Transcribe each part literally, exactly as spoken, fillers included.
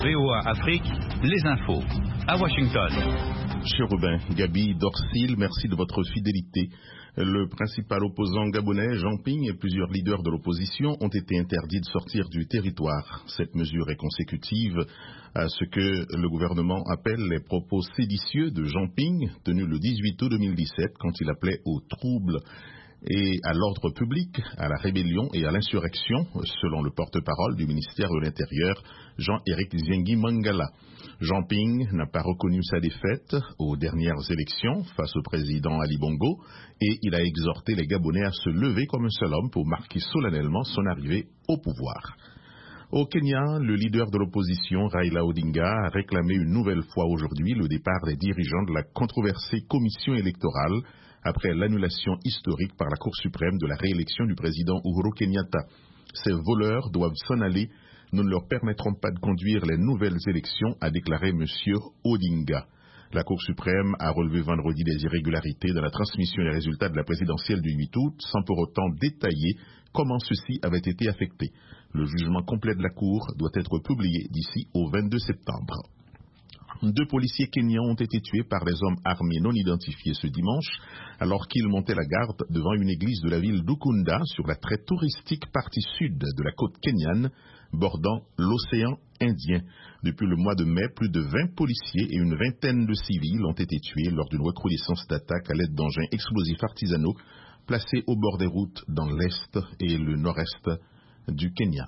V O A Afrique, les infos, à Washington. Chérubin, Gabi, Dorsil, merci de votre fidélité. Le principal opposant gabonais, Jean Ping, et plusieurs leaders de l'opposition ont été interdits de sortir du territoire. Cette mesure est consécutive à ce que le gouvernement appelle les propos séditieux de Jean Ping, tenus le dix-huit août deux mille dix-sept, quand il appelait aux troubles et à l'ordre public, à la rébellion et à l'insurrection, selon le porte-parole du ministère de l'Intérieur, Jean-Éric Ziengui Mangala. Jean Ping n'a pas reconnu sa défaite aux dernières élections face au président Ali Bongo et il a exhorté les Gabonais à se lever comme un seul homme pour marquer solennellement son arrivée au pouvoir. Au Kenya, le leader de l'opposition, Raila Odinga, a réclamé une nouvelle fois aujourd'hui le départ des dirigeants de la controversée commission électorale après l'annulation historique par la Cour suprême de la réélection du président Uhuru Kenyatta. Ces voleurs doivent s'en aller. Nous ne leur permettrons pas de conduire les nouvelles élections, a déclaré M. Odinga. La Cour suprême a relevé vendredi des irrégularités dans la transmission des résultats de la présidentielle du huit août, sans pour autant détailler comment ceux-ci avaient été affectés. Le jugement complet de la Cour doit être publié d'ici au vingt-deux septembre. Deux policiers kenyans ont été tués par des hommes armés non identifiés ce dimanche, alors qu'ils montaient la garde devant une église de la ville d'Ukunda sur la très touristique partie sud de la côte kenyane, bordant l'océan Indien. Depuis le mois de mai, plus de vingt policiers et une vingtaine de civils ont été tués lors d'une recrudescence d'attaques à l'aide d'engins explosifs artisanaux placés au bord des routes dans l'est et le nord-est du Kenya.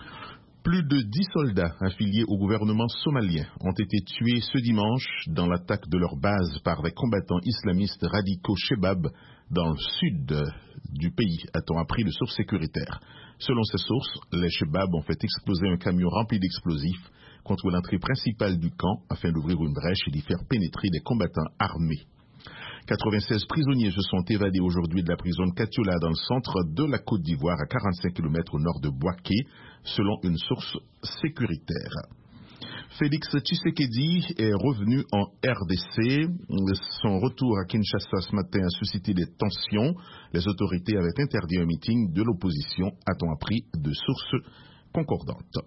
Plus de dix soldats affiliés au gouvernement somalien ont été tués ce dimanche dans l'attaque de leur base par des combattants islamistes radicaux Shebab dans le sud du pays, a-t-on appris de sources sécuritaires. Selon ces sources, les Shebab ont fait exploser un camion rempli d'explosifs contre l'entrée principale du camp afin d'ouvrir une brèche et d'y faire pénétrer des combattants armés. quatre-vingt-seize prisonniers se sont évadés aujourd'hui de la prison de Katiola dans le centre de la Côte d'Ivoire à quarante-cinq kilomètres au nord de Bouaké, selon une source sécuritaire. Félix Tshisekedi est revenu en R D C. Son retour à Kinshasa ce matin a suscité des tensions. Les autorités avaient interdit un meeting de l'opposition, a-t-on appris de sources concordantes.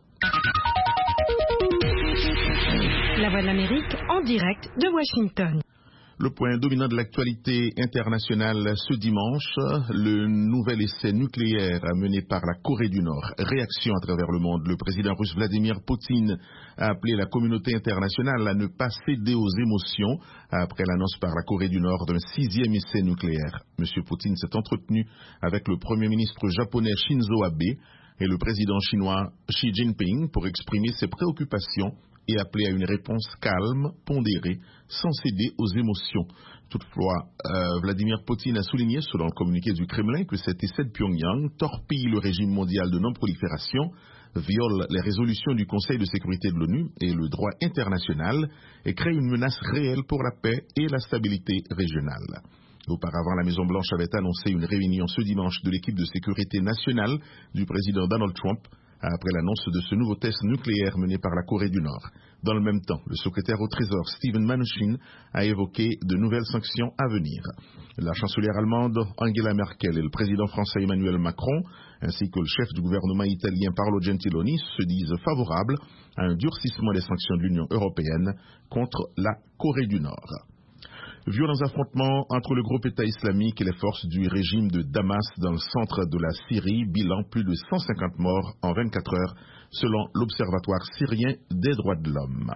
La Voix de l'Amérique en direct de Washington. Le point dominant de l'actualité internationale ce dimanche, le nouvel essai nucléaire mené par la Corée du Nord. Réaction à travers le monde. Le président russe Vladimir Poutine a appelé la communauté internationale à ne pas céder aux émotions après l'annonce par la Corée du Nord d'un sixième essai nucléaire. M. Poutine s'est entretenu avec le premier ministre japonais Shinzo Abe et le président chinois Xi Jinping pour exprimer ses préoccupations et appeler à une réponse calme, pondérée, sans céder aux émotions. Toutefois, euh, Vladimir Poutine a souligné, selon le communiqué du Kremlin, que cet essai de Pyongyang torpille le régime mondial de non-prolifération, viole les résolutions du Conseil de sécurité de l'ONU et le droit international et crée une menace réelle pour la paix et la stabilité régionale. Auparavant, la Maison-Blanche avait annoncé une réunion ce dimanche de l'équipe de sécurité nationale du président Donald Trump après l'annonce de ce nouveau test nucléaire mené par la Corée du Nord. Dans le même temps, le secrétaire au Trésor Steven Mnuchin a évoqué de nouvelles sanctions à venir. La chancelière allemande Angela Merkel et le président français Emmanuel Macron, ainsi que le chef du gouvernement italien Paolo Gentiloni, se disent favorables à un durcissement des sanctions de l'Union européenne contre la Corée du Nord. Violents affrontements entre le groupe État islamique et les forces du régime de Damas dans le centre de la Syrie, bilan plus de cent cinquante morts en vingt-quatre heures, selon l'Observatoire syrien des droits de l'homme.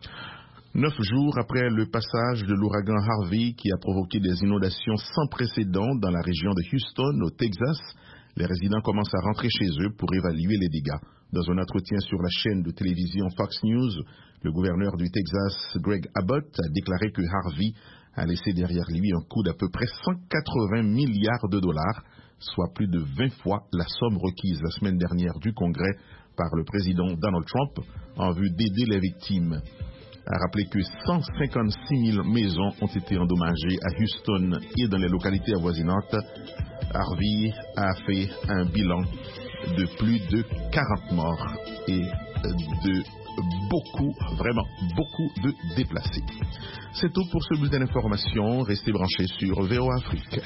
Neuf jours après le passage de l'ouragan Harvey qui a provoqué des inondations sans précédent dans la région de Houston, au Texas, les résidents commencent à rentrer chez eux pour évaluer les dégâts. Dans un entretien sur la chaîne de télévision Fox News, le gouverneur du Texas, Greg Abbott, a déclaré que Harvey a laissé derrière lui un coût d'à peu près cent quatre-vingts milliards de dollars, soit plus de vingt fois la somme requise la semaine dernière du Congrès par le président Donald Trump en vue d'aider les victimes. A rappelé que cent cinquante-six mille maisons ont été endommagées à Houston et dans les localités avoisinantes. Harvey a fait un bilan de plus de quarante morts et de beaucoup, vraiment beaucoup de déplacés. C'est tout pour ce bulletin d'information. Restez branchés sur V O A Afrique.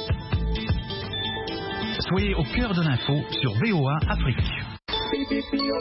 Soyez au cœur de l'info sur V O A Afrique.